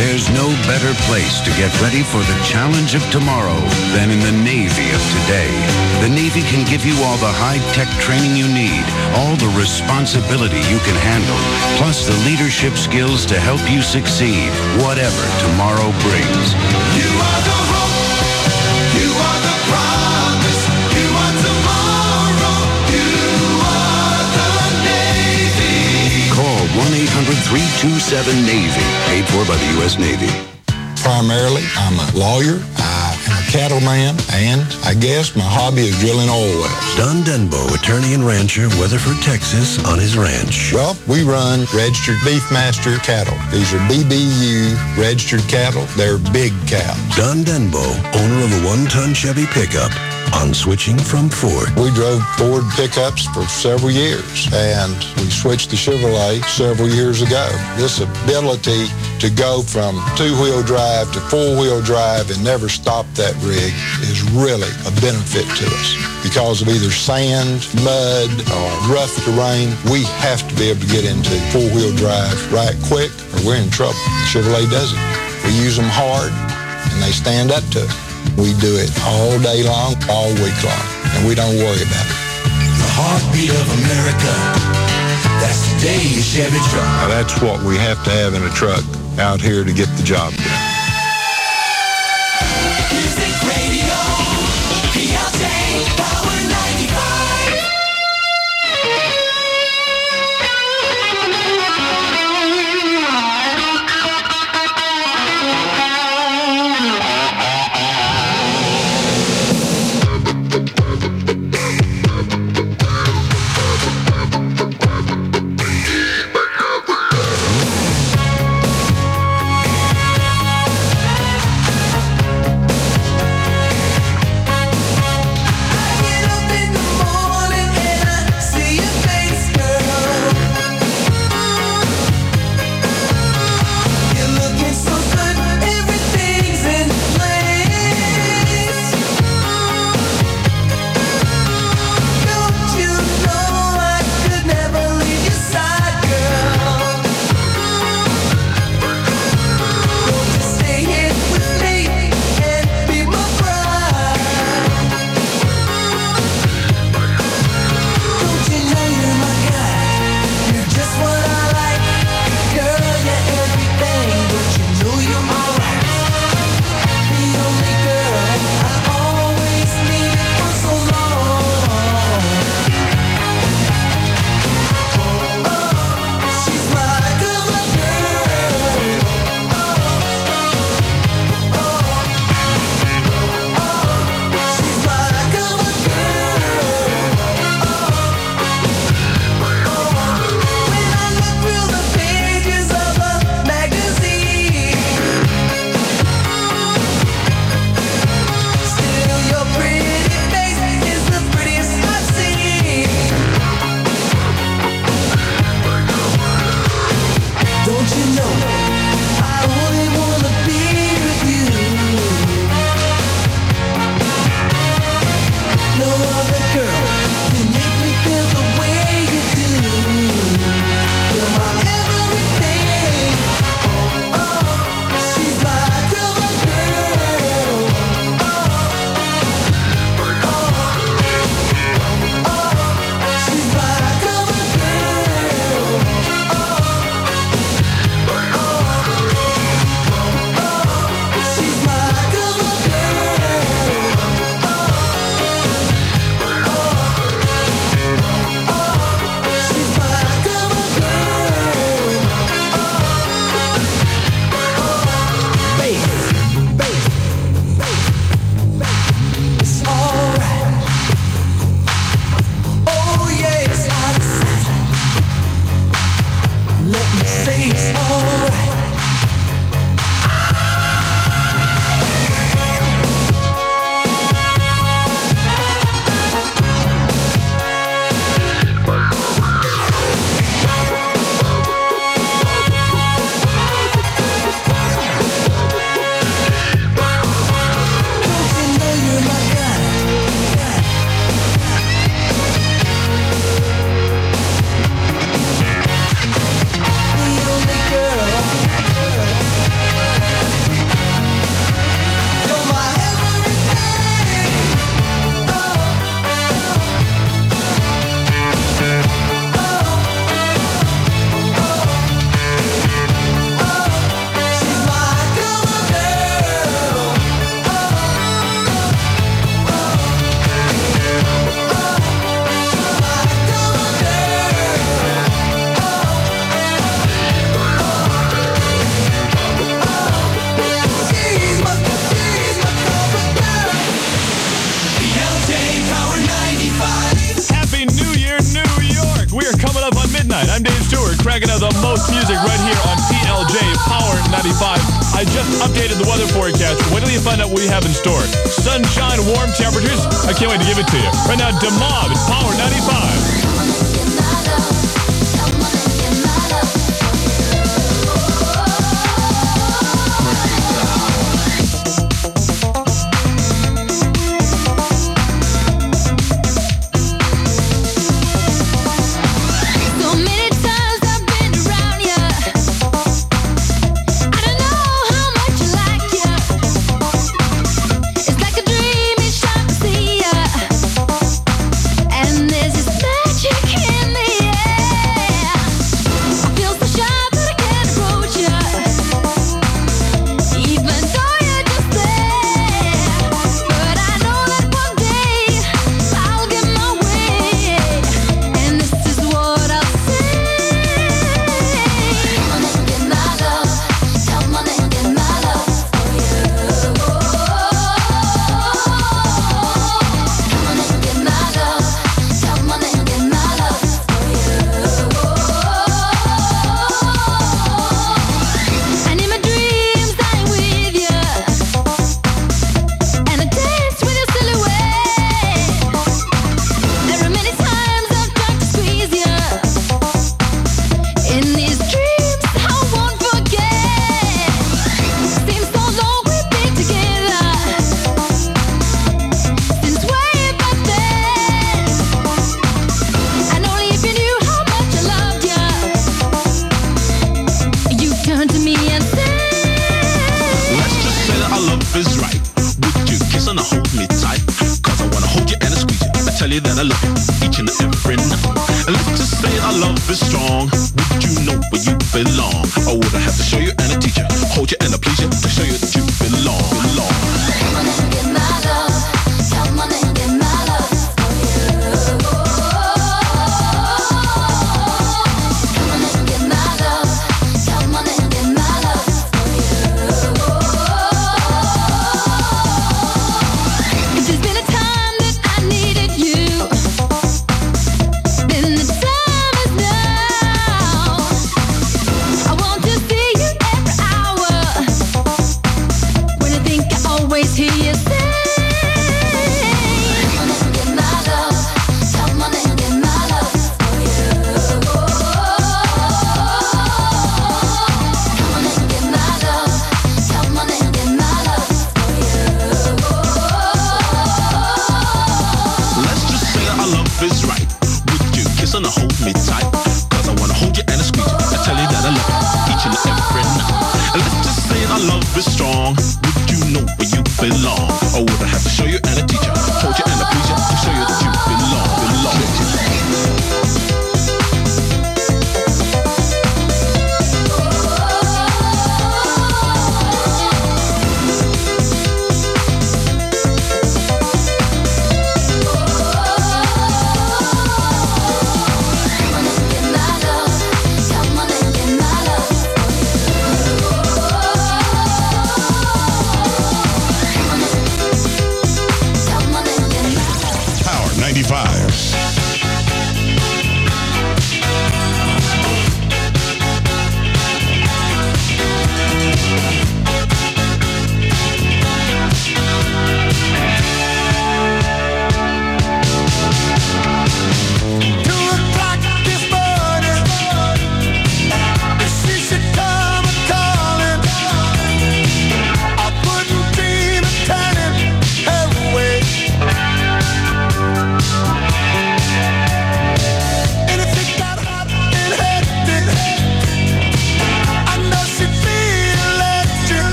There's no better place to get ready for the challenge of tomorrow than in the Navy of today. The Navy can give you all the high-tech training you need, all the responsibility you can handle, plus the leadership skills to help you succeed, whatever tomorrow brings. You are the hope. You are the promise. You are tomorrow. You are the Navy. Call 1-800-327-NAVY. Paid for by the U.S. Navy. Primarily, I'm a lawyer. I am a cattleman, and I guess my hobby is drilling oil wells. Don Denbo, attorney and rancher, Weatherford, Texas, on his ranch. Well, we run registered Beefmaster cattle. These are BBU registered cattle. They're big cows. Don Denbo, owner of a 1-ton Chevy pickup, on switching from Ford. We drove Ford pickups for several years, and we switched to Chevrolet several years ago. This ability to go from two-wheel drive to four-wheel drive and never stop that rig is really a benefit to us. Because of either sand, mud, or rough terrain, we have to be able to get into four-wheel drive right quick, or we're in trouble. Chevrolet does it. We use them hard, and they stand up to it. We do it all day long, all week long, and we don't worry about it. The heartbeat of America. That's today's Chevy truck. Now, that's what we have to have in a truck out here to get the job done. Music Radio. PLJ Power 95. best music right here on PLJ Power 95. I just updated the weather forecast. Wait till you find out what we have in store. Sunshine, warm temperatures. I can't wait to give it to you. Right now, DeMob, Power 95.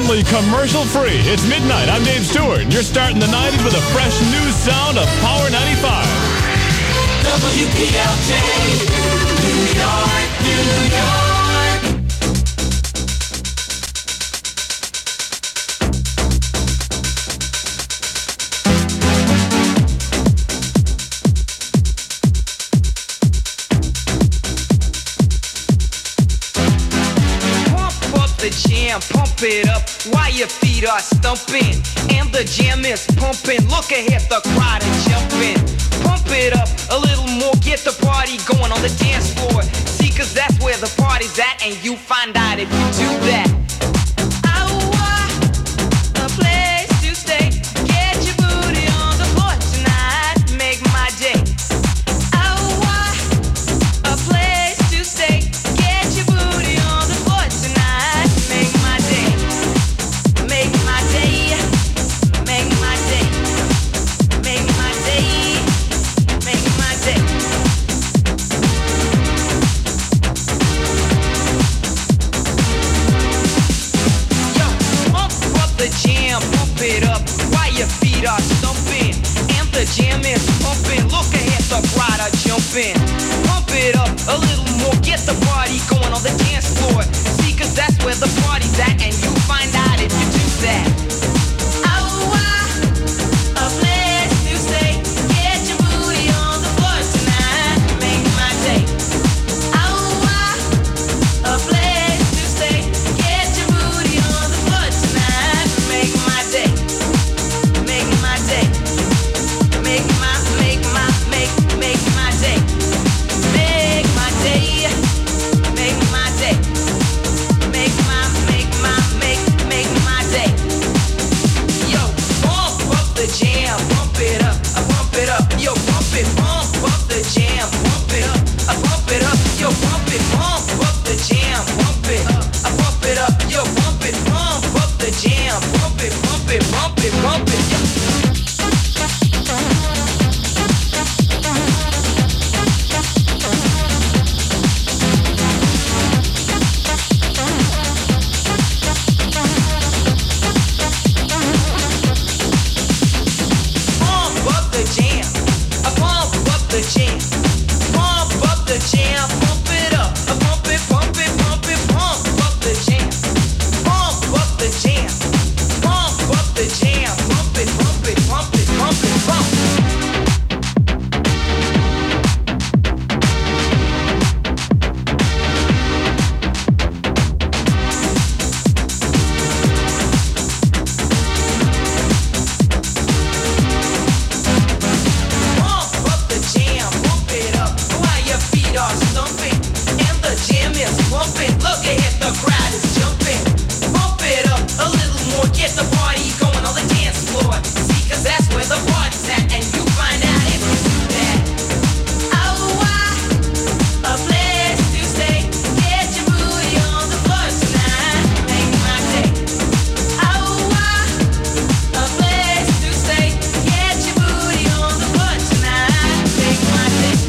consistently commercial-free. It's midnight. I'm Dave Stewart, and you're starting the 90s with a fresh new sound of Power 95. WPLJ, New York, New York. Pump it up while your feet are stumping and the jam is pumping. Look ahead, the crowd is jumping. Pump it up a little more, get the party going on the dance floor. See, cause that's where the party's at, and you find out if you do that. A place to stay. Get your booty on the floor tonight. Make my day. A place to stay. Get your booty on the floor tonight. Make my day. Make my day. Make my day. Make my day. Make my day. Yo, pump up the jam, pump it up while your feet are stumping and the jam is pumping. Look ahead, the crowd are jumping. Pump it up a little more, get the party going on the dance floor. See, cause that's where the party's at, and you find out if you do that. A place to stay. Get your booty on the floor tonight. Make my day. A place to stay. Get your booty on the floor tonight. Make my day. Make my day. Make my day. Make my day. Make my day. Make my day. Make my day. Yo, pump up the jam, pump it up, I pump it up. Yo, pump up the jam, pump it up, I pump it up. Yo, pump up the jam, pump it up, I pump it up. Yo, pump up the jam, pump it, pump it, pump it, pump it. Yo. Pump up the jam, I pump up the jam, pump up the jam, pump it up, I pump it, pump it, pump it, pump up the jam, pump up the jam, pump up the jam, pump it, pump it, pump it, pump it, pump. Pump up the jam, pump it up while your feet are stumping and the jam is pumping. Look ahead, the crowd is jumping. Pump it up a little more, get the party going on the dance floor. See, cause that's where the party's at, and you find out if you do that. A place to stay. Get your booty on the floor tonight. Make my day. A place to stay. Get your booty on the floor tonight. Make my day.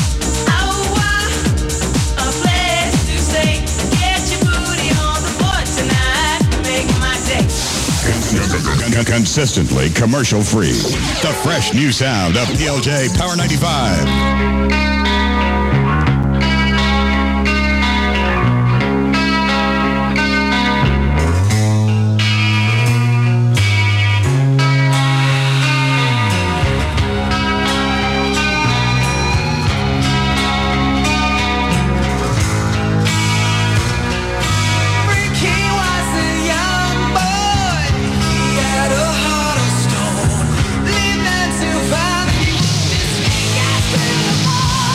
A place to stay. Get your booty on the floor tonight. Make my day. Consistently commercial-free. The fresh new sound of PLJ Power 95. He was a young boy. He had a heart of stone. Lived 9 to 5. He was this big ass in the mall.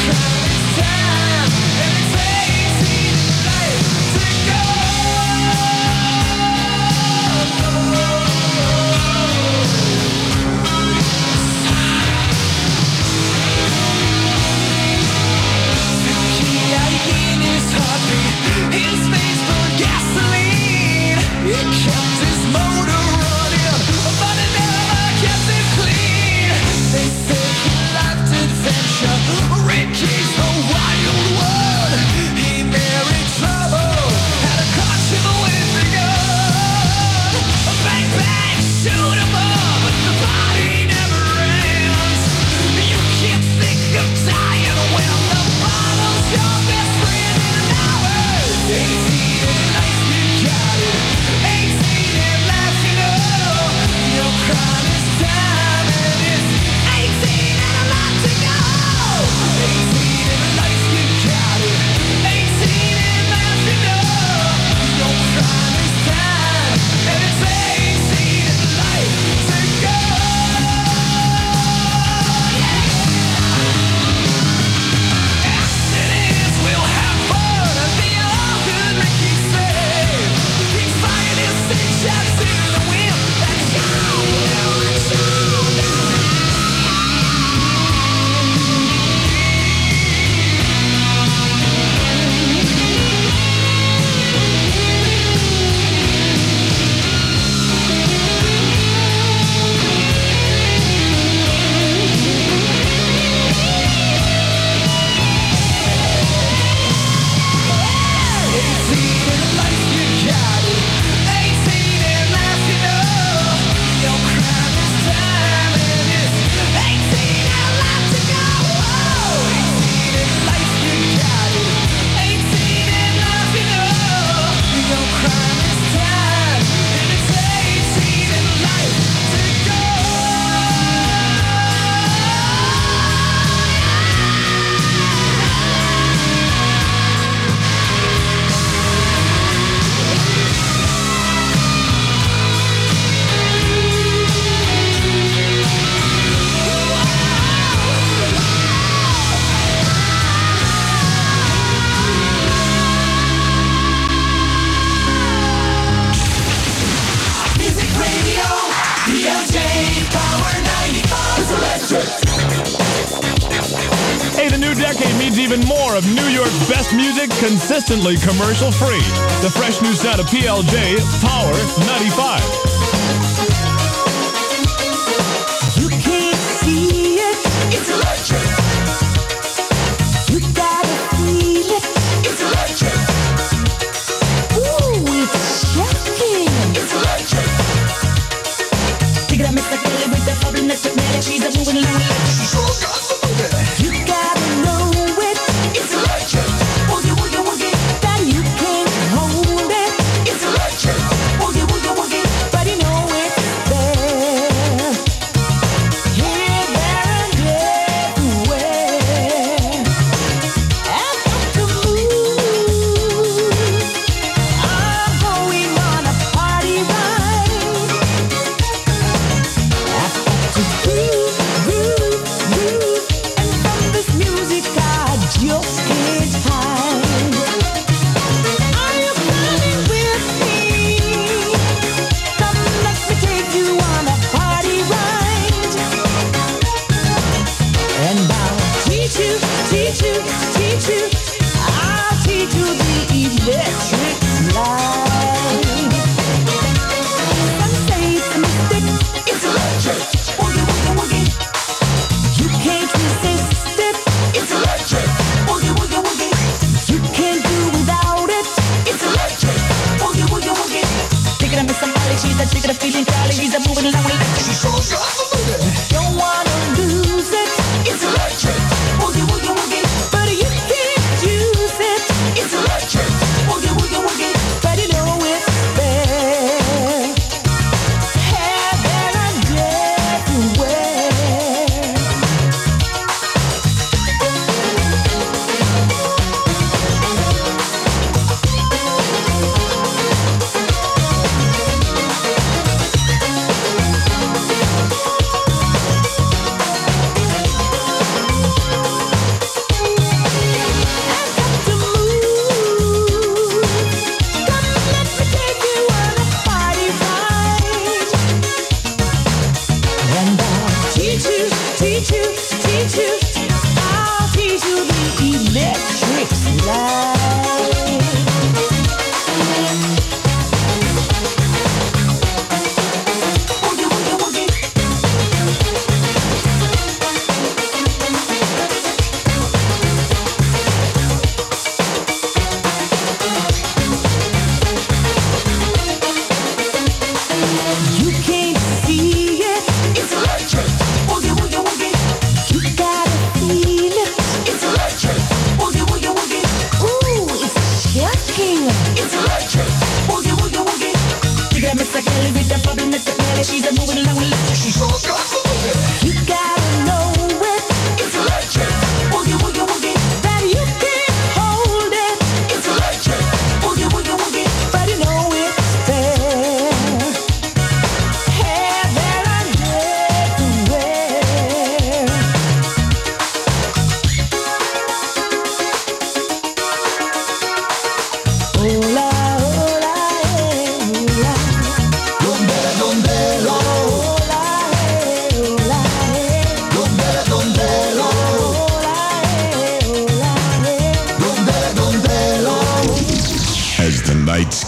Hey, the new decade means even more of New York's best music consistently commercial-free. The fresh new sound of PLJ Power 95. You can't see it. It's electric. You gotta feel it. It's electric. Ooh, it's shocking. It's electric. Take it, I miss the girl with the bubble next to me. She's a moving along. She's so good. You gotta know it. It's electric. Woogie, woogie, woogie. That you can't hold it. It's electric. Woogie, woogie, woogie. But you know it's there. Here, there, and everywhere. And up to move. I'm going on a party ride. I've got to groove, groove, groove. And from this music I just can't hide. Are you coming with me? Come, let me take you on a party ride. And I'll teach you, teach you, teach you. I'll teach you the electric slide. Some say it's a mystic. It's electric. Woogie, woogie, woogie. You can't resist it. It's electric. Woogie, woogie, woogie. You can't do without it. It's electric. Woogie, woogie, woogie. Take it, I miss somebody. She's a chick of feeling jolly. She's a moving along with it. She's so good. Don't wanna lose it. It's electric. Woogie, woogie, woogie. But you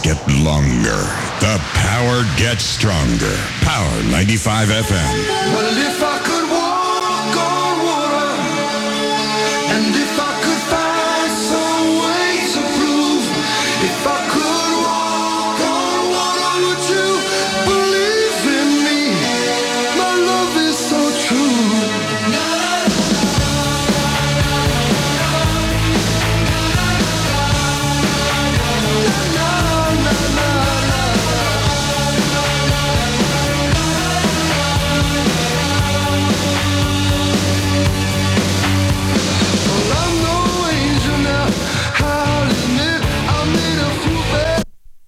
get longer. The power gets stronger. Power 95 FM. Well, if I